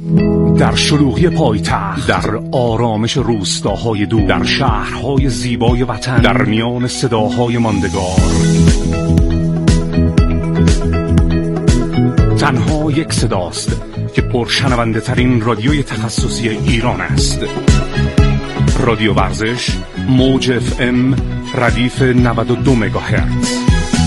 در شلوغی پایتخت، در آرامش روستاهای دور، در شهرهای زیبای وطن، در میان صداهای ماندگار، تنها یک صداست که پرشنونده ترین رادیوی تخصصی ایران است. رادیو ورزش، موج FM، ردیف 92 مگاهرتز.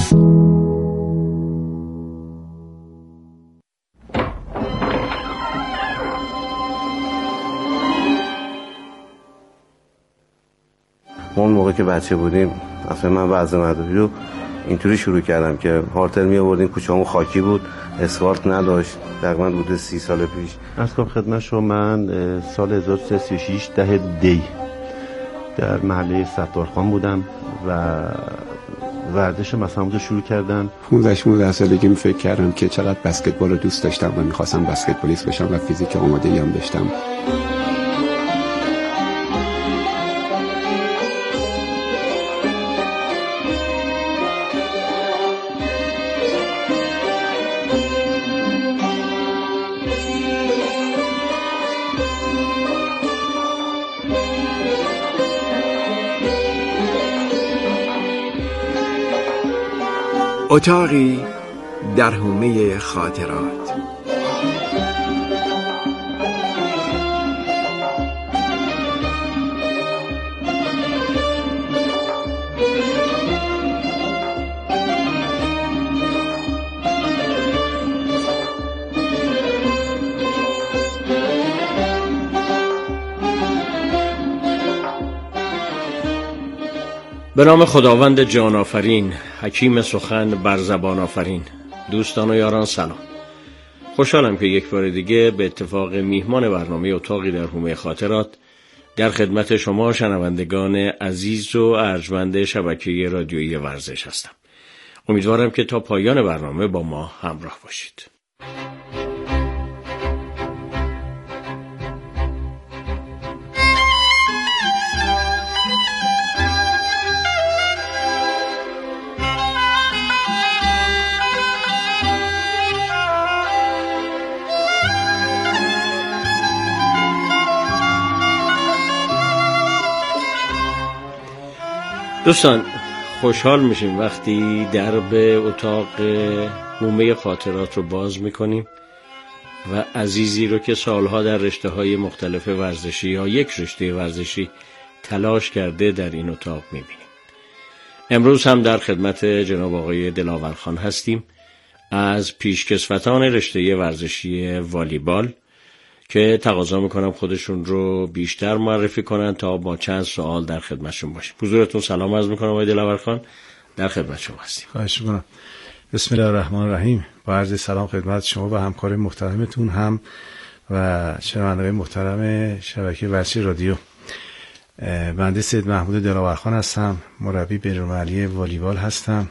اون موقع که بچه بودیم اصلا من وضع مدرسه رو اینطوری شروع کردم که هارتر می آوردیم، کوچه‌مون خاکی بود، اسفالت نداشت، تقریبا حدود 30 سال پیش. از کنم خدمت شما من سال 1336 ده دی در محله ستارخان بودم و ورزش مثلا رو شروع کردم. 15 سالگی فکر کردم که چقدر بسکتبال رو دوست داشتم و می‌خواستم بسکتبالیست بشم و فیزیک آماده‌ای هم داشتم. اتاقی در حومه خاطرات. به نام خداوند جان آفرین، حکیم سخن بر زبان آفرین. دوستان و یاران سلام. خوشحالم که یک بار دیگه به اتفاق میهمان برنامه اتاقی در حومه خاطرات در خدمت شما شنوندگان عزیز و ارجمند شبکه رادیویی ورزش هستم. امیدوارم که تا پایان برنامه با ما همراه باشید. دوستان، خوشحال میشیم وقتی درب اتاق حومه خاطرات رو باز میکنیم و عزیزی رو که سالها در رشته‌های مختلف ورزشی یا یک رشته ورزشی تلاش کرده در این اتاق میبینیم. امروز هم در خدمت جناب آقای دلاورخان هستیم از پیشکسوتان رشته ورزشی والیبال که تقاضا میکنم خودشون رو بیشتر معرفی کنن تا با چند سوال در خدمتشون باشیم. حضورتون سلام عرض میکنم آقای دلاورخان، در خدمت شما هستیم. خواهش میکنم. بسم الله الرحمن الرحیم. با عرض سلام خدمت شما و همکار محترمتون هم و شنوندگان محترم شبکه ورزشی رادیو. بنده سید محمود دلاورخان هستم، مربی بین‌المللی والیبال هستم.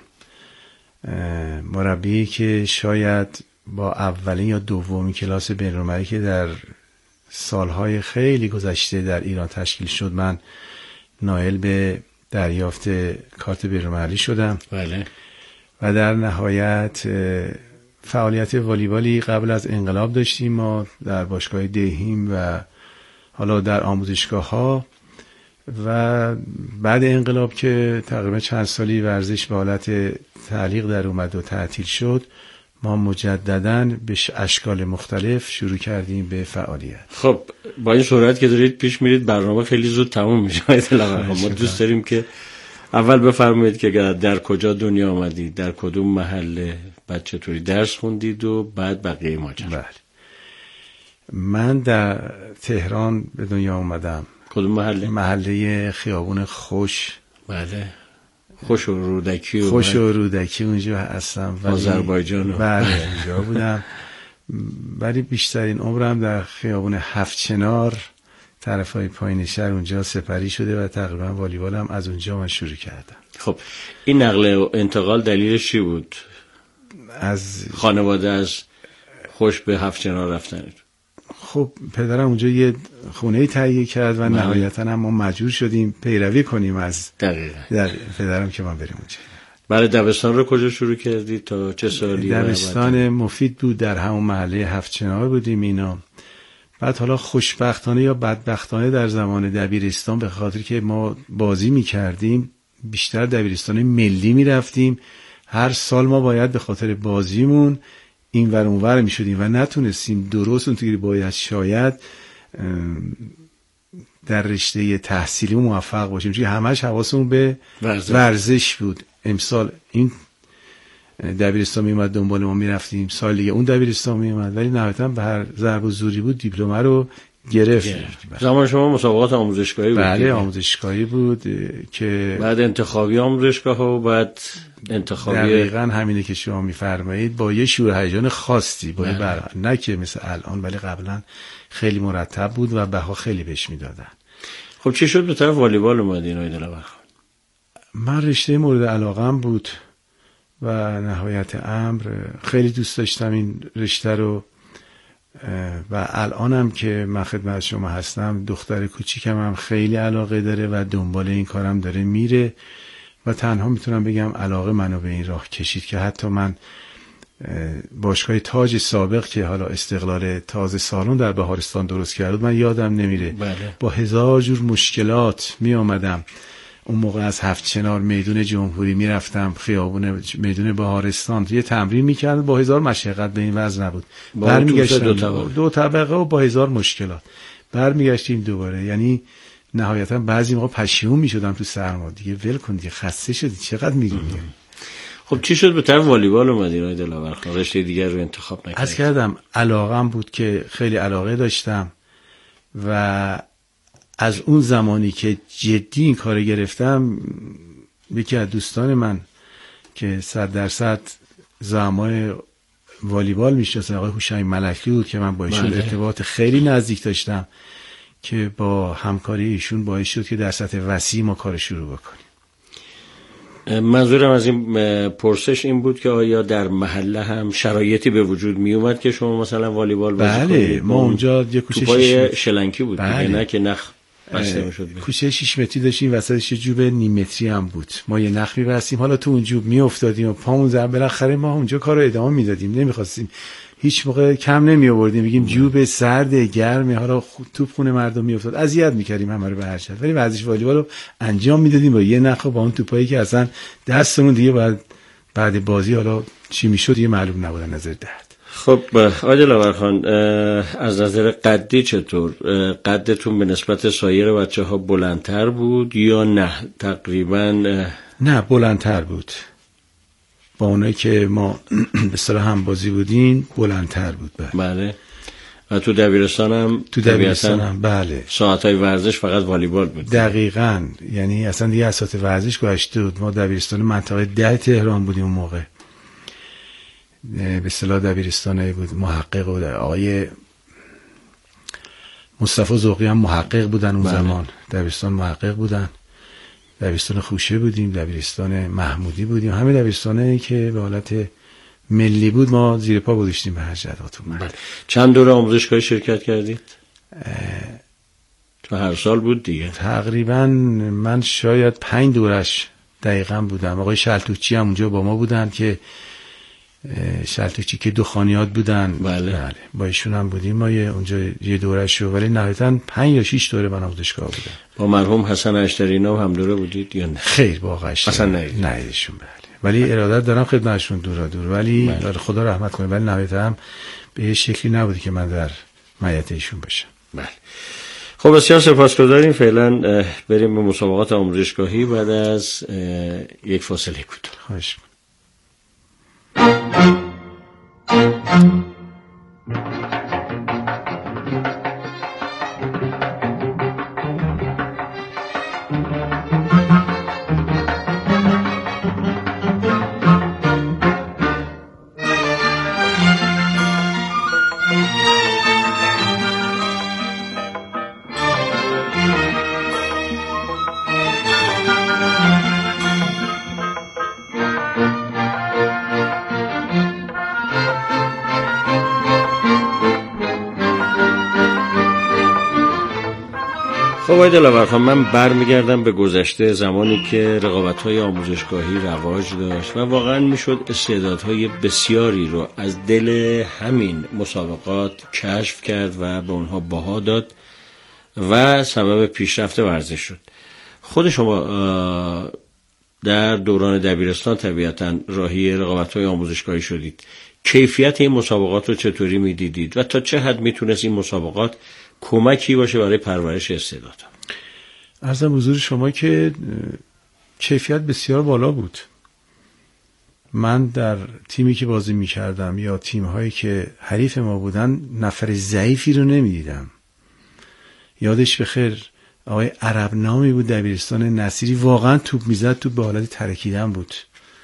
مربی که شاید با اولین یا دومین کلاس بین‌المللی که در سالهای خیلی گذشته در ایران تشکیل شد من نائل به دریافت کارت بین‌المللی شدم. بله. و در نهایت فعالیت والیبالی قبل از انقلاب داشتیم ما در باشگاه دهیم و حالا در آموزشگاه‌ها، و بعد انقلاب که تقریبا چند سالی ورزش به حالت تعلیق در اومد و تعطیل شد، ما مجدداً به اشکال مختلف شروع کردیم به فعالیت. خب با این سرعت که دارید پیش میرید برنامه خیلی زود تموم میشه. ما دوست داریم که اول بفرمایید که در کجا دنیا آمدید، در کدوم محله، بعد چطوری درس خوندید و بعد بقیه ماجرا. بله. من در تهران به دنیا اومدم. کدوم محله؟ محله خیابون خوش. بله. خوش و رودکی اونجا هستم. آذربایجان. بله اونجا بودم. ولی بیشترین عمرم در خیابون هفت‌چنار طرفای پایین شهر اونجا سپری شده و تقریبا والیبالم از اونجا من شروع کردم. خب این نقل و انتقال دلیلش چی بود؟ از خانواده از خوش به هفت‌چنار رفتنید؟ خب پدرم اونجا یه خونه تهیه کرد و نهایتاً هم ما مجبور شدیم پیروی کنیم از پدرم که ما بریم اونجا. برای دبستان رو کجا شروع کردی تا چه سالی؟ دبستان مفید بود، در همون محله هفت‌چنار بودیم اینا بعد حالا خوشبختانه یا بدبختانه در زمان دبیرستان به خاطر که ما بازی میکردیم بیشتر دبیرستان ملی میرفتیم، هر سال ما باید به خاطر بازیمون این ور اون ور میشدیم و نتونستیم درست اونطوری باید شاید در رشته تحصیلی موفق باشیم، چون همش حواسمون به ورزش بود. امسال این دبیرستان میومد دنبال ما میرفتیم، سال دیگه اون دبیرستان میومد، ولی نهایتا به هر ضرب و زوری بود دیپلم رو گرفت. زمان شما مسابقات آموزشگاهی بود؟ بله آموزشگاهی بود که بعد انتخابی آموزشگاه و بعد انتخابی. دقیقاً همینه که شما میفرمایید، با یه شور هیجان خاصی، با یه نه که مثل الان، ولی قبلا خیلی مرتب بود و بها خیلی بهش میدادن. خب چی شد به طرف والیبال اومدین آقای دلاورخان؟ من رشته مورد علاقم بود و نهایت امر خیلی دوست داشتم این رشته رو و الانم که من خدمت شما هستم دختر کوچیکم هم خیلی علاقه داره و دنبال این کارم داره میره و تنها میتونم بگم علاقه منو به این راه کشید که حتی من باشگاه تاج سابق که حالا استقلال تازه سالن در بهارستان درست کرد، من یادم نمیره با 1000 جور مشکلات می آمدم. اون موقع از هفت چنار میدون جمهوری میرفتم خیابون میدون بهارستان یه تمرین میکردم، با 1000 مشقت به این وضع نبود. برمیگشتم دو طبقه و با 1000 مشکلات برمیگشتیم دوباره. یعنی نهایتا بعضی موقع پشیمون میشدم تو سرما، دیگه ول کن دیگه، خسته شدی چقدر میگیم. خب چی شد به طرف والیبال اومدین آقای دلاورخان؟ رشته دیگر رو انتخاب نکردید؟ از کردم علاقم بود که خیلی علاقه داشتم و از اون زمانی که جدی این کار گرفتم، یکی از دوستان من که 100% زعمای والیبال میشناسه آقای هوشنگ ملکی بود که من با ایشون ارتباط خیلی نزدیک داشتم که با همکاری ایشون باعث شد که در سطح وسیع ما کار شروع بکنیم. منظورم از این پرسش این بود که آیا در محله هم شرایطی به وجود می اومد که شما مثلا والیبال بازی کنید؟ بله ما اونجا یه کوچه توپای شلنکی بود دیگه، نه که نخ بسته میشد. کوچه 6 متری داشتیم، وسطش یه جوب نیم متری هم بود، ما یه نخ می‌بستیم، حالا تو اون جوب میافتادیم و پامون زد، بالاخره ما اونجا کارو ادامه میدادیم، نمیخواستیم هیچ موقع کم نمی آوردیم، میگیم جوب سرد گرمه، حالا توپ خونه مردم میافتاد، اذیت میکردیم همه رو به هر شکل، ولی ورزش والیبال رو انجام میدادیم با یه نخ و با اون توپایی که اصلا دستمون دیگه بعد بازی حالا چی میشد دیگه معلوم نبود نظر درد. خب آقای دلاورخان، از نظر قدی چطور؟ قدتون به نسبت سایر بچه‌ها بلندتر بود یا نه؟ تقریبا نه بلندتر بود، با اونایی که ما به اصطلاح هم بازی بودین بلندتر بود. بله. و تو دبیرستان هم بله ساعتهای ورزش فقط والیبال بود. دقیقاً، یعنی اصلا دیگه از ساعت ورزش گذشته بود. ما دبیرستان منطقه 10 تهران بودیم اون موقع، به اصطلاح دبیرستانایی بود محقق بود. آقای مصطفی ذوقی هم محقق بودن اون زمان، دبیرستان محقق بودن. دبیرستان خوشه بودیم، دبیرستان محمودی بودیم، همه دبیرستانایی که به حالت ملی بود ما زیر پا گذاشتیم به هر جهاتون. چند دوره آموزشگاهی شرکت کردید؟ تو هر سال بود دیگه؟ تقریبا من شاید 5 دورش دقیقاً بودم. آقای شلتوچی هم اونجا با ما بودن که شلتوچی که دخانیات بودن. بله. با ایشون هم بودیم ما اونجا یه دوره شو، ولی نهایتاً 5 یا 6 دوره من آموزشگاه بودم. با مرحوم حسن اشترینا هم دوره بودید یا نه؟ خیر با آقای اشترینا نه ایشون. بله ولی ارادت دارم خدمتشون دور ولی خدا رحمت کنه، ولی نهایتاً به یه شکلی نبودی که من در معیت ایشون باشم. بله. خب بسیار سپاسگزاریم. فعلا بریم به مسابقات آموزشگاهی بعد از یک فاصله کوتاه. خواهش می‌کنم. خب آقای دلاور، من برمیگردم به گذشته، زمانی که رقابت‌های آموزشگاهی رواج داشت و واقعا میشد استعدادهای بسیاری رو از دل همین مسابقات کشف کرد و به اونها بها داد و سبب پیشرفت ورزش شد. خود شما در دوران دبیرستان طبیعتاً راهی رقابت‌های آموزشگاهی شدید. کیفیت این مسابقات رو چطوری می‌دیدید و تا چه حد میتونست این مسابقات کمکی باشه برای پرورش استعدادها؟ عرضم حضور شما که کیفیت بسیار بالا بود. من در تیمی که بازی می‌کردم یا تیم‌هایی که حریف ما بودن نفر ضعیفی رو نمی‌دیدم. یادش بخیر آقای عرب نامی بود دبیرستان نصیری، واقعا توپ میزد، توپ به حالت ترکیدن بود.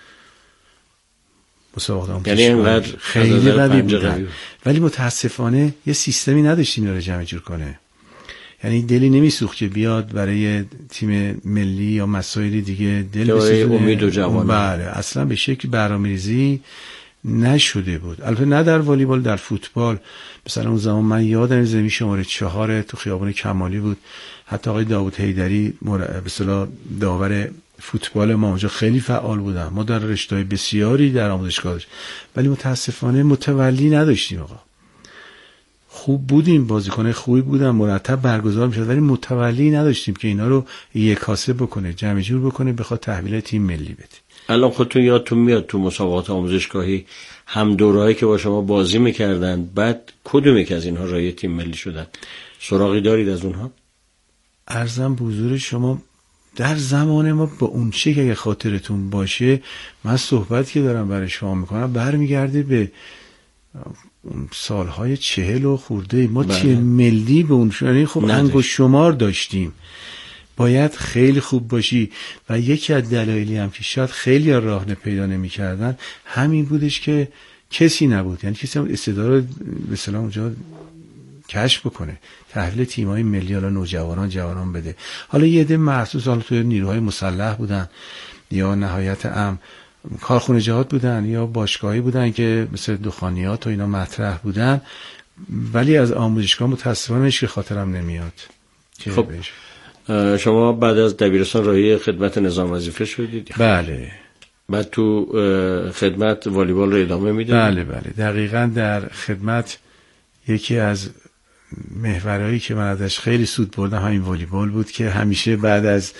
مسابقات یعنی اینقدر خیلی قوی بودن، ولی متاسفانه یه سیستمی نداشتیم اینا رو جمع جور کنه. یعنی دلی نمیسوخت که بیاد برای تیم ملی یا مسائل دیگه دل بسوزونه. امید و جوانان. بله، اصلا به شکل برنامه‌ریزی نشده بود. البته نه در والیبال، در فوتبال مثلا اون زمان من یادم زمین شماره 4 تو خیابان کمالی بود، حتی آقای داوود حیدری به اصطلاح داور فوتبال ما اونجا خیلی فعال بودن. ما در رشته‌های بسیاری در آموزشگاه داشتیم، ولی متاسفانه متولی نداشتیم. آقا خوب بودیم، بازیکن خوبی بودن، مرتب برگزار میشد، ولی متولی نداشتیم که اینا رو یکاسه بکنه، جمع جور بکنه، بخواد تحویل تیم ملی بده. الان خودتون یادتون میاد تو مسابقات آموزشگاهی هم دورهایی که با شما بازی میکردن، بعد کدومی که از اینها راهی تیم ملی شدن؟ سراغی دارید از اونها؟ عرضم به حضور شما در زمان ما با اون چه که اگه خاطرتون باشه، من صحبت که دارم برای شما میکنم برمیگرده به سالهای 40 و خورده. ما تیم ملی به اون شنی خب انگشت شمار داشتیم، باید خیلی خوب باشی. و یکی از دلایلی هم که شاید خیلی راه پیدا نمی‌کردن همین بودش که کسی نبود، یعنی کسی هم استعداد رو به اصطلاح اونجا کشف بکنه، تحویل تیم‌های ملی حالا نوجوانان جوانان بده. حالا یه عده مخصوص حالا تو نیروهای مسلح بودن یا نهایت کارخونه جهاد بودن یا باشگاهی بودن که مثل دخانیات و اینا مطرح بودن، ولی از آموزشگاه متأسفانه هیچ خاطرم نمیاد. خب شما بعد از دبیرستان راهی خدمت نظام وظیفه شدید؟ بله. بعد تو خدمت والیبال رو ادامه میدید؟ بله دقیقاً در خدمت یکی از محورهایی که من ازش خیلی سود بردم همین والیبال بود که همیشه بعد از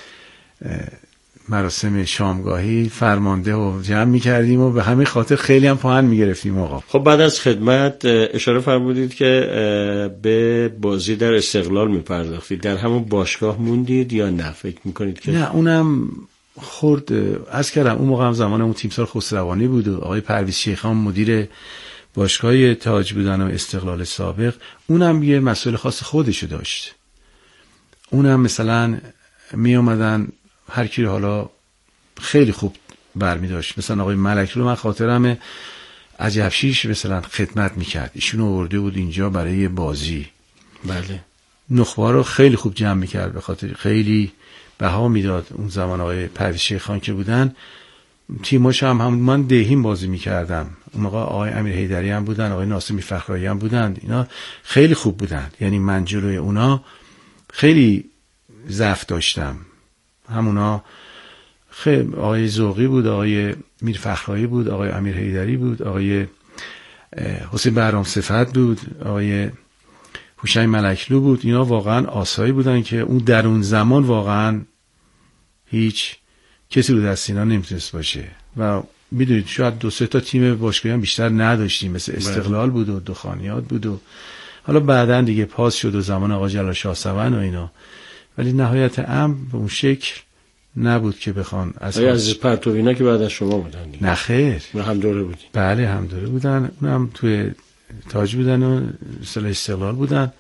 مراسم شامگاهی فرمانده و جمع می‌کردیم و به همین خاطر خیلی هم پاهن می‌گرفتیم. آقا خب بعد از خدمت اشاره فرمودید که به بازی در استقلال می‌پرداختید، در همون باشگاه موندید یا نه؟ فکر می‌کنید که نه، اونم خورد از کردم اون موقع هم زمان اون تیمسار خسروانی بود و آقای پرویز شیخان مدیر باشگاه تاج بودن و استقلال سابق، اونم یه مسئله خاص خودشو داشت. اونم مثلا می اومدن هر کی رو حالا خیلی خوب برمی داشت، مثلا آقای ملک رو من خاطرمه عجبشیش مثلا خدمت میکرد، ایشون آورده بود اینجا برای بازی. بله. نخبه رو خیلی خوب جمع میکرد، به خاطر خیلی بها میداد. اون زمان آقای پرویز شیخان که بودن، تیماش هم من دهیم بازی میکردم. اون موقع آقای امیر حیدری هم بودن، آقای ناصمی فخرایی هم بودن، اینا خیلی خوب بودن. یعنی من جلوی اونا خیلی ضعف داشتم. همونا خیلی آقای ذوقی بود، آقای میر فخرایی بود، آقای امیر حیدری بود، آقای حسین بهرام صفت بود، آقای هوشنگ ملکلو بود. اینا واقعا آسایی بودن که اون در اون زمان واقعا هیچ کسی رو دست اینا نمیتونست باشه. و میدونید شاید 2-3 تا تیم باشگاهی هم بیشتر نداشتیم، مثل استقلال بود و دخانیات بود و حالا بعدن دیگه پاس شد و زمان آقا جلال شاهسوند و اینا، ولی نهایت امر به اون شکل نبود که بخوان از پرتوینا که بعد از شما بودن. نه خیر، هم دوره بودیم. بله هم دوره بودن، اونم توی تاج بودن و استقلال بودن،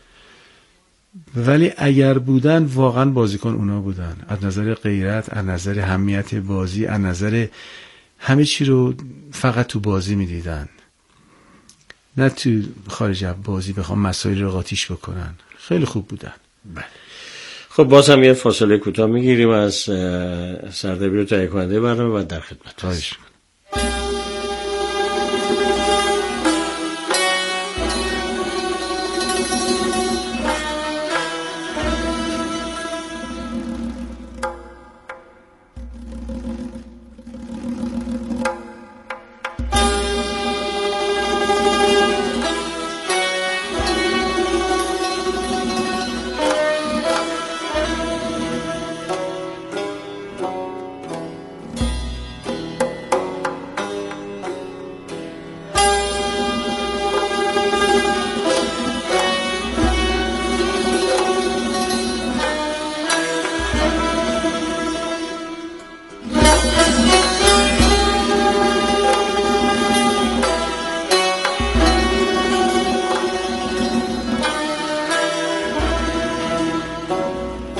ولی اگر بودن واقعا بازیکن اونا بودن، از نظر غیرت، از نظر اهمیت بازی، از نظر همه چی رو فقط تو بازی میدیدن، نه تو خارج از بازی بخوام مسائل رو قاطیش بکنن. خیلی خوب بودن. بله. خب باز هم یه فاصله کوتاه میگیریم از سردبیر و تهیه کننده برنامه و در خدمت هستیم.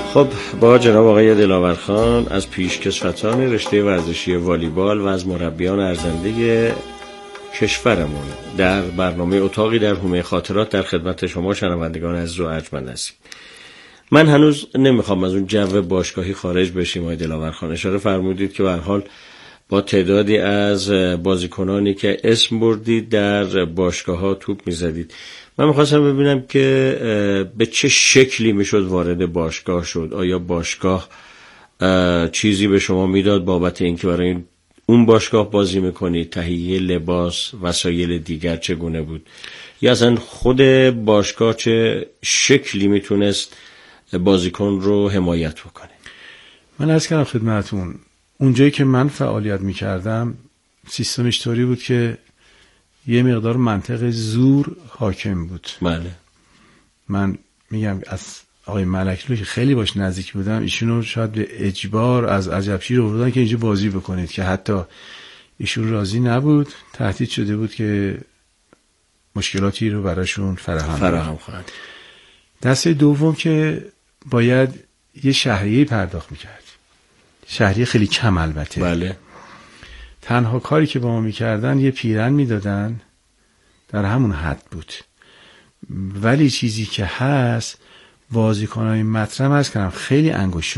خب با جناب آقای دلاورخان از پیشکسوتان رشته ورزشی والیبال و از مربیان ارزنده کشورمون در برنامه اتاقی در حومه خاطرات در خدمت شما شنوندگان عزیز و ارجمند هستیم. من هنوز نمیخوام از اون جو باشگاهی خارج بشیم. آقای دلاورخان اشاره فرمودید که به هر حال با تعدادی از بازیکنانی که اسم بردید در باشگاه‌ها توپ می‌زدید. من می‌خواستم ببینم که به چه شکلی میشد وارد باشگاه شد. آیا باشگاه چیزی به شما میداد بابت اینکه برای اون باشگاه بازی می‌کنید؟ تهیه لباس، وسایل دیگر چگونه بود؟ یا اصلا خود باشگاه چه شکلی میتونست بازیکن رو حمایت بکنه؟ من عرض کردم خدمتتون اونجایی که من فعالیت میکردم سیستمش طوری بود که یه مقدار منطق زور حاکم بود. بله. من میگم از آقای ملکلو که خیلی باش نزدیک بودم، ایشونو شاید به اجبار از عجبشیر آوردن که اینجا بازی بکنید، که حتی ایشون راضی نبود، تهدید شده بود که مشکلاتی رو براشون فراهم خواهد. دسته دوم که باید یه شهریه پرداخت میکرد، شهریه خیلی کم البته. بله. تنها کاری که با ما میکردن یه پیرن میدادن، در همون حد بود. ولی چیزی که هست بازیکنای مطرح هست کردم خیلی انگشت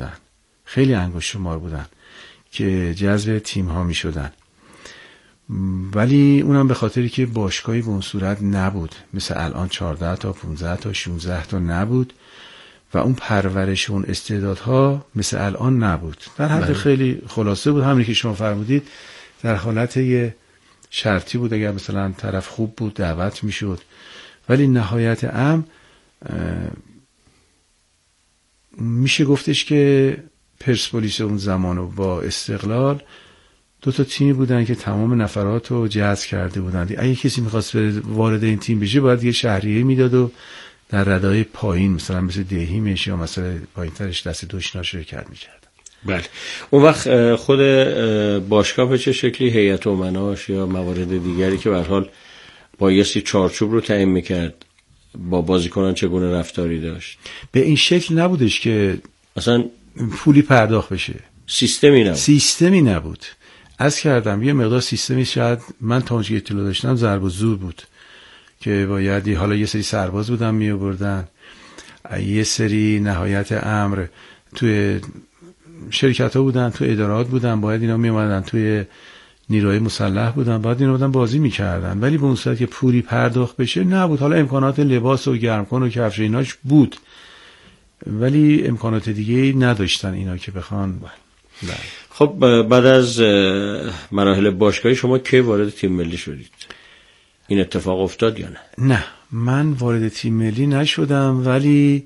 شمار بودن که جذب تیم ها میشدن، ولی اونم به خاطری که باشگاهی به اون صورت نبود، مثل الان 14 تا 15 تا 16 تا نبود و اون پرورش اون استعدادها مثل الان نبود. در حد خیلی خلاصه بود، همونی که شما فرمودید، در حالت یه شرطی بود، اگر مثلا طرف خوب بود دعوت میشد. ولی نهایت امر میشه گفتش که پرسپولیس اون زمانو با استقلال دو تا تیمی بودن که تمام نفرات رو جذب کرده بودن. اگه کسی میخواست وارد این تیم بشه باید یه شهریه میداد و در ردای پایین مثل دهیمش یا مثلا پایین ترش دست دوشنا شرکت میکرد. بله. اون وقت خود باشگاه به چه شکلی هیئت امناش یا موارد دیگری که به هر حال بایستی چارچوب رو تعیین میکرد با بازیکنان چگونه رفتاری داشت؟ به این شکل نبودش که اصلا پولی پرداخت بشه، سیستمی نبود. از کردم یه مقدار سیستمی، شاید من تا اونجا اطلاع داشتم ضرب و زور بود که باید حالا یه سری سرباز بودن می آوردن، یه سری نهایت امر توی شرکت ها بودن، توی ادارات بودن، باید اینا می اومدن توی نیروهای مسلح بودن، باید اینا بودن بازی می کردن. ولی به اون صورت که پولی پرداخت بشه نبود. حالا امکانات لباس و گرمکن و کفش ایناش بود، ولی امکانات دیگه نداشتن اینا که بخوان. خب بعد از مراحل باشگاهی شما کی وارد تیم ملی شدید؟ این اتفاق افتاد یا نه؟ نه، من وارد تیم ملی نشدم، ولی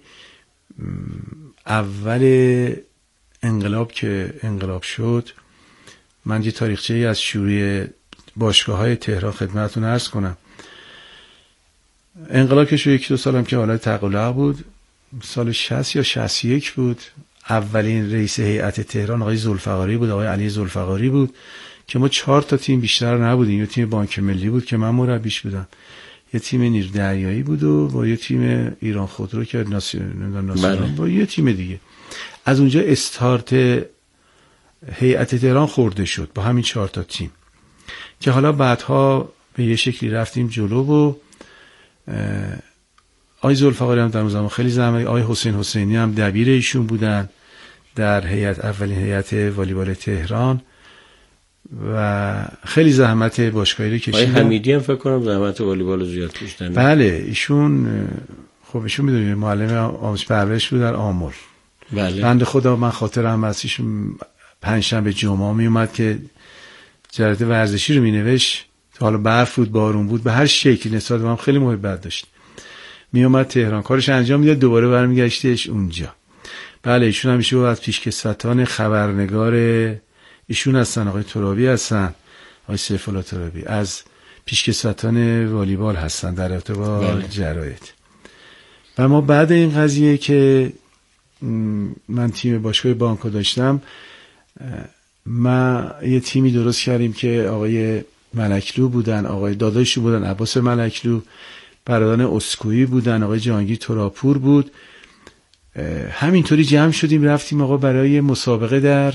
اول انقلاب که انقلاب شد من یه تاریخچه از شروع باشگاه‌های تهران خدمتتون عرض کنم. انقلاب که شد 1-2 سالم که حالت تقلع بود، سال 60 یا 61 بود. اولین رئیس هیئت تهران آقای ذوالفقاری بود، آقای علی ذوالفقاری بود که ما 4 تا تیم بیشتر نبودیم. یه تیم بانک ملی بود که من مربیش بودم، یه تیم نیروی دریایی بود و با یه تیم ایران خودرو که ناسیونال با یه تیم دیگه. از اونجا استارت هیئت تهران خورده شد با همین 4 تا تیم که حالا بعدها به یه شکلی رفتیم جلو و آقای ذوالفقاری هم در اون زمان خیلی زحمت، آقای حسین حسینی هم دبیر ایشون بودن در هیئت، اولین هیئت والیبال تهران و خیلی زحمت باشگاهی رو کشیدن. آقای حمیدی هم فکر کنم زحمت والیبال زیاد کشیدن. بله، ایشون خب ایشون میدونید معلم آموزش پرورش بود در آمل. بله. بنده خدا من خاطرم از ایشون پنجشنبه جمعه می اومد که جریده ورزشی رو مینوشت، حالا برف بود بارون بود به هر شکلی نسبت به من خیلی محبت داشت. می اومد تهران کارش انجام میداد، دوباره برمیگشتش اونجا. بله، ایشون همیشه از پیشکسوتان خبرنگار ایشون هستن، آقای ترابی هستن، آقای سیف الله ترابی از پیشکسوتان والیبال هستن در رابطه با جراید. و ما بعد این قضیه که من تیم باشگاه بانکو داشتم، ما یه تیمی درست کردیم که آقای ملکلو بودن، آقای داداشو بودن عباس ملکلو، برادران اسکویی بودن، آقای جهانگیر تراپور بود همینطوری جمع شدیم رفتیم آقا برای مسابقه در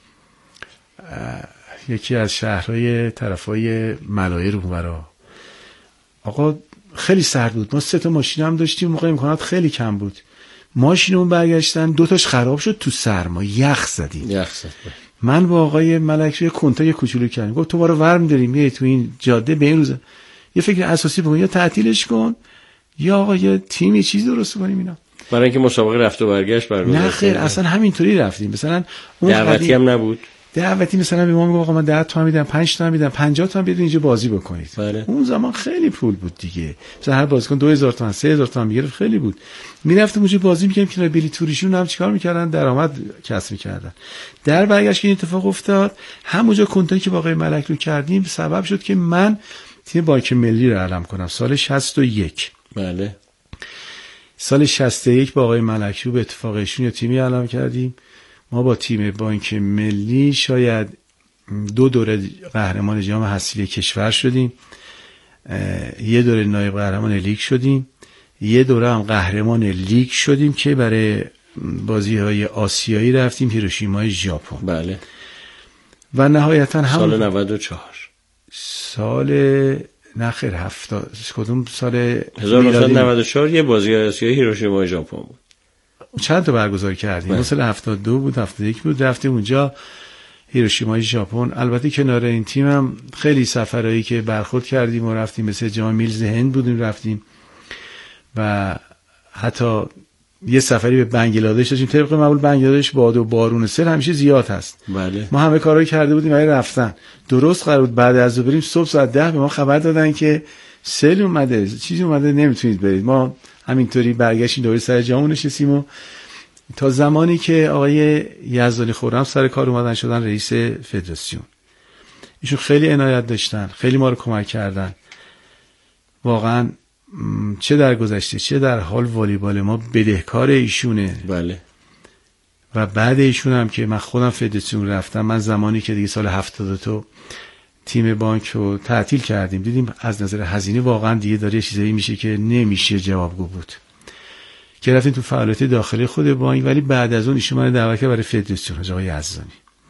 یکی از شهرهای طرفای ملایر اونورا. آقا خیلی سرد بود، ما 3 تا ماشین هم داشتیم، موقع امکانات خیلی کم بود. ماشینمون برگشتن 2 تاش خراب شد تو سرما، یخ زدیم. من با آقای ملک روی کنتای کوچولو کردیم، گفت تو ما رو ورم داریم میای تو این جاده به این روز یه فکر اساسی بکن، یا تعطیلش کن یا آقا یه تیمی چیز درست کنیم اینا. برای اینکه مسابقه رفت و برگشت برگزار. نه خیر، اصلا همینطوری رفتیم. مثلا اون دعوتی هم نبود. دعوتی مثلا به ما میگه آقا من 10 تومن میدم، 5 تومن میدم، 50 تومن بیاد اینجا بازی بکنید. بله. اون زمان خیلی پول بود دیگه، مثلا هر بازیکن 2000 تومن 3000 تومن میگرفت، خیلی بود. میرفتیم اونجا بازی میکردیم که بلیط توریشون هم چیکار میکردن، درآمد کسب میکردن. در برگشت که این اتفاق افتاد، همونجا کنتایی که با آقای ملک رو کردیم سبب شد که من تیم بانک ملی رو علم کنم سال 61. بله. سال 61 با آقای ملکی به اتفاق ایشون یه تیمی اعلام کردیم. ما با تیم بانک ملی شاید 2 دوره قهرمان جام حصیلی کشور شدیم، 1 دوره نایب قهرمان لیگ شدیم، 1 دوره هم قهرمان لیگ شدیم که برای بازی‌های آسیایی رفتیم هیروشیمای ژاپن. بله. و نهایتا هم سال 94 سال نخیر 70 کدوم سال 1994 یه بازی آسیایی هیروشیما ژاپن بود. چند تا برگزار کردیم. سال 72 بود، 71 بود، رفتیم اونجا هیروشیمای ژاپن. البته کنار این تیم هم خیلی سفرهایی که برخورد کردیم و رفتیم، مثل جام میلز هند بودیم رفتیم و حتی یه سفری به بنگلادش داشتیم. طبق معمول بنگلادش باد و بارون سیل همیشه زیاد هست. بله. ما همه کارایی کرده بودیم برای رفتن. درست قرار بود بعد از ظهر بریم، صبح ساعت 10 به ما خبر دادن که سیل اومده، چیزی اومده، نمیتونید برید. ما همینطوری برگشتیم دوباره سر جامون نشستیم و تا زمانی که آقای یزدانی خرم سر کار اومدن شدن رئیس فدراسیون. ایشون خیلی عنایت داشتن، خیلی ما رو کمک کردن. واقعا چه در گذشته چه در حال والیبال ما بدهکار ایشونه. بله. و بعد ایشون هم که من خودم فدراسیون رفتم، من زمانی که دیگه سال 72 تیم بانک رو تعطیل کردیم، دیدیم از نظر هزینه واقعا دیگه داره چیزایی میشه که نمیشه جوابگو بود، که رفتیم تو فعالیت داخلی خود بانک. ولی بعد از اون ایشون من دعوت کرد برای فدراسیون، آقای یزدانی.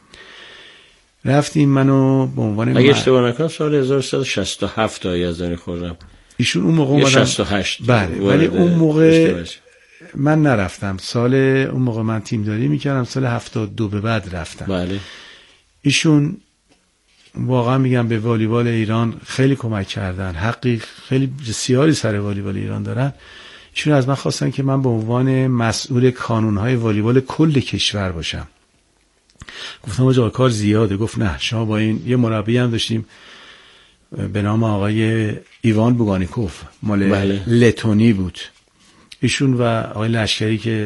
رفتیم منو به عنوان اگه اشتباه نکنم سال 1367 تا یزدانی خورم ایشون اون موقع اومدن 68. بله. ولی اون موقع من نرفتم، سال اون موقع من تیم داری میکردم، سال 72 به بعد رفتم. بله. ایشون واقعا میگم به والیبال ایران خیلی کمک کردن، حقی خیلی بسیاری سر والیبال ایران دارن. ایشون از من خواستن که من به عنوان مسئول کانونهای والیبال کل کشور باشم. گفتم آقا کار زیاده. گفت نه، شما با این یه مربی هم داشتیم به نام آقای ایوان بوگانیکوف، مال بله. لتونی بود. ایشون و آقای لشکری که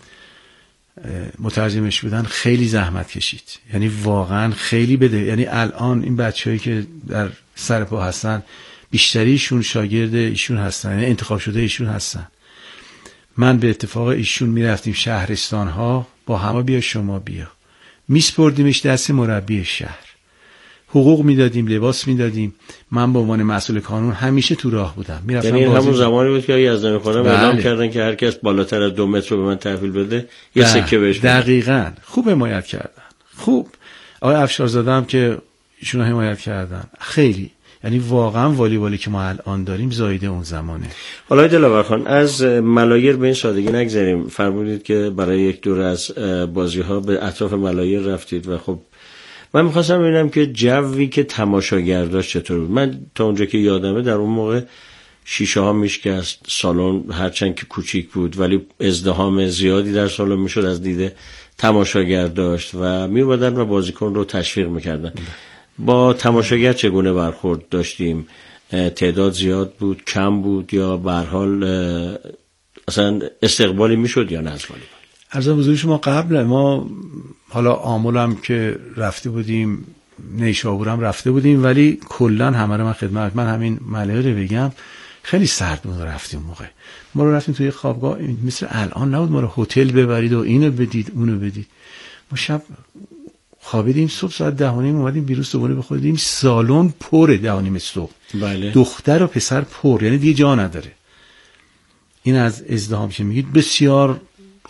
مترجمش بودن خیلی زحمت کشید، یعنی واقعا خیلی بده. یعنی الان این بچه‌هایی که در سر پا هستن بیشتریشون شاگرد ایشون هستن، یعنی انتخاب شده ایشون هستن. من به اتفاق ایشون میرفتیم شهرستان ها، با همه بیا شما بیا، میسپردیمش دست مربی شهر، حقوق میدادیم، لباس میدادیم. من به عنوان مسئول کانون همیشه تو راه بودم، میرفتم. یعنی همون زمانی بود که یزدانی خانم اعلام کردن که هر کس بالاتر از 2 متر رو به من تحویل بده یه سکه بهش بده. دقیقاً. خوب حمایت کردن، خوب. آقای افشارزاده هم که ایشون رو حمایت کردن خیلی. یعنی واقعا والیبالی که ما الان داریم زایده اون زمانه. حالا دلاور خان، از ملایر به این سادگی نگذریم. فرمودید که برای یک دوره از بازی‌ها به اطراف ملایر رفتید و خب من می‌خواستم ببینم که جوی که تماشاگر داشت چطور بود. من تا اونجا که یادمه در اون موقع شیشه ها میشکست، سالن هرچند که کوچیک بود ولی ازدحام زیادی در سالن میشد از دید تماشاگر داشت و میومدن و بازیکن رو تشویق میکردن. با تماشاگر چگونه برخورد داشتیم؟ تعداد زیاد بود، کم بود، یا به هر حال اصلا استقبالی میشد یا نه از والیبال؟ عرض حضور شما قبل ما حالا آمولم که رفته بودیم، نیشابورم رفته بودیم، ولی کلا همه رو من خدمت، من همین ملایر رو بگم خیلی سرد بود. رفتیم موقع ما رو رفتیم توی خوابگاه، مثل الان نبود ما رو هتل ببرید و اینو بدید اونو بدید. ما شب خوابیدیم، صبح ساعت 10:30 اومدیم بیرون، صبحونه بخوریم، سالن پره 10:30 صبح. بله. دختر و پسر پر، یعنی دیگه جا نداره. این از ازدحام که میگید بسیار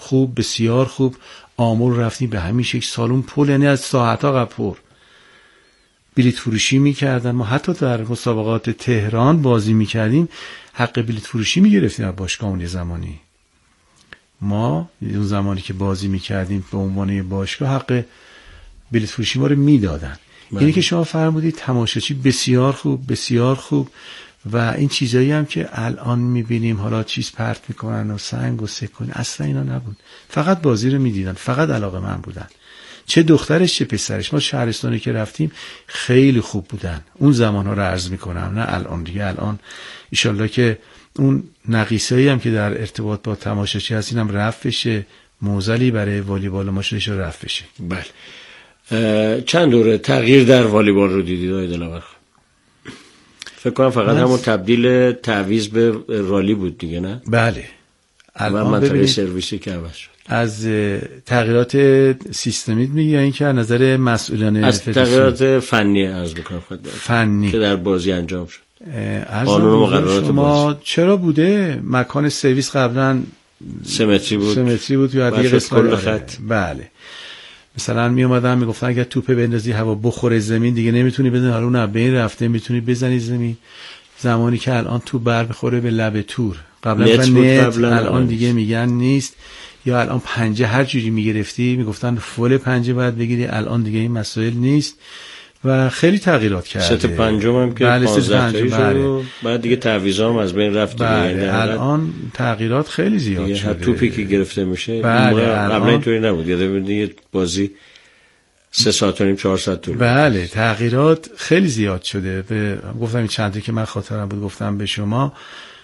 خوب، بسیار خوب. آمول رفتیم به همین شکل، سالن پر، یعنی از ساعت‌ها قبل پر. بلیط فروشی می‌کردن. ما حتی در مسابقات تهران بازی می‌کردیم، حق بلیط فروشی می‌گرفتیم از باشگاهمون. زمانی ما اون زمانی که بازی می‌کردیم به عنوان باشگاه حق بلیط فروشی ما رو میدادن. اینی که شما فرمودید تماشاچی بسیار خوب، بسیار خوب. و این چیزایی هم که الان میبینیم حالا چیز پرت میکنن و سنگ و سکون، اصلا اینا نبود. فقط بازی رو میدیدن، فقط علاقه من بودن، چه دخترش چه پسرش. ما شهرستانی که رفتیم خیلی خوب بودن. اون زمان ها رو عرض میکنم، نه الان دیگه. الان ایشالله که اون نقیصه‌ای هم که در ارتباط با تماشاچی هست اینم رفع بشه، موزلی برای والیبال ما شده رفع بشه. بله. چند دوره تغییر در والیبال رو دیدید آقای دلاور؟ فکر کنم فقط همون تبدیل تعویض به رالی بود دیگه، نه؟ بله. الان منطقه سرویسی که عوض شد. از تغییرات سیستمیت میگی یا اینکه از نظر مسئولان از تغییرات فنی عرض میکنم فنی که در بازی انجام شد؟ قانون مقررات ما چرا بوده؟ مکان سرویس قبلا سمتری بود یا دیگه کل خط. بله. مثلا می اومدن میگفتن اگر توپ بندازی هوا بخوره زمین دیگه نمیتونی بزنی، حالا نه بین رفته میتونی بزنی زمین. زمانی که الان توپ بر بخوره به لب تور، قبلا نت، الان دیگه میگن نیست. یا الان پنجه هر جوری میگرفتی میگفتن فول پنجه باید بگیری، الان دیگه این مسائل نیست و خیلی تغییرات کرده. ست پنجم هم که 15 تاییشو بعد دیگه تعویضام از بین رفت. الان تغییرات خیلی زیاد شده. هر توپی که گرفته میشه قبلا اینطوری نبود. یه بازی 3 ساعت و نیم 4 ساعت طول. بله تغییرات خیلی زیاد شده. گفتم این چند تا که من خاطرم بود گفتم به شما.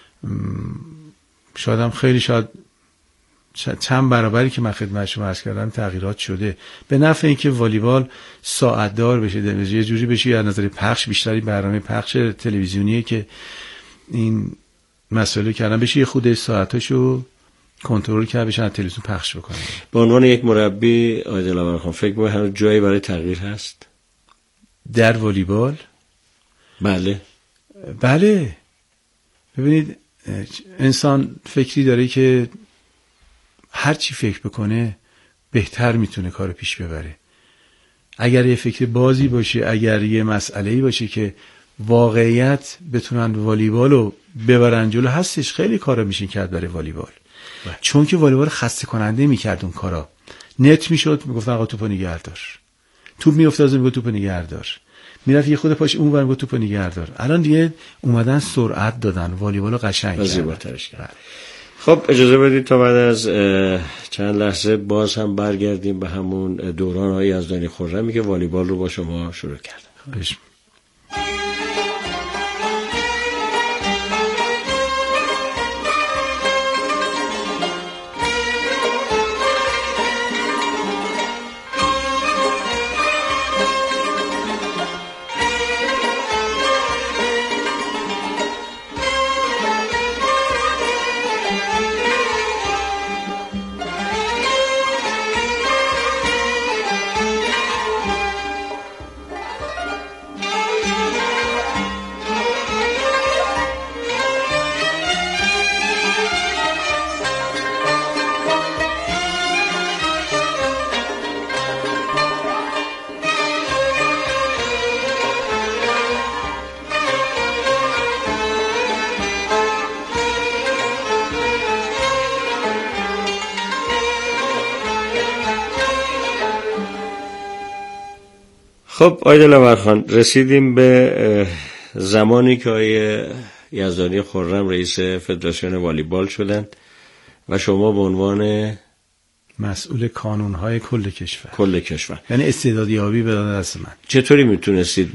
شاید چند برابری که من خدمت شما عرض کردم تغییرات شده به نفع اینکه والیبال ساعت دار بشه، یه جوری بشه از نظر پخش بیشتری برنامه پخش تلویزیونیه که این مسئله کردن بشه، یه خود ساعتاشو کنترل کرد بشه از تلویزیون پخش بکنه. به عنوان یک مربی آقای دلاور خان فکر می‌کنید هنوز جایی برای تغییر هست در والیبال؟ بله. ببینید انسان فکری داره که هر چی فکر بکنه بهتر میتونه کارو پیش ببره. اگر یه فکر بازی باشه، اگر یه مسئله‌ای باشه که واقعیت بتونن والیبالو ببرن جلو، هستش خیلی کارا میشه کرد برای والیبال. چون که والیبال خسته کننده میکرد اون کارا. نت میشد میگفتن آقا توپو نگه دار، توپ میافتاد میگفت توپو نگه دار، میرفت یه خود پاش اون ور میگفت توپو نگه دار. الان دیگه اومدن سرعت دادن، والیبالو قشنگ زیباترش کردن. خب اجازه بدید تا بعد از چند لحظه باز هم برگردیم به همون دوران یزدانی خرمی که والیبال رو با شما شروع کردم. خب آقای دلاور خان رسیدیم به زمانی که آقای یزدانی خرم رئیس فدراسیون والیبال شدند و شما به عنوان مسئول کانونهای کل کشور یعنی استعدادیابی به دست من. چطوری میتونستید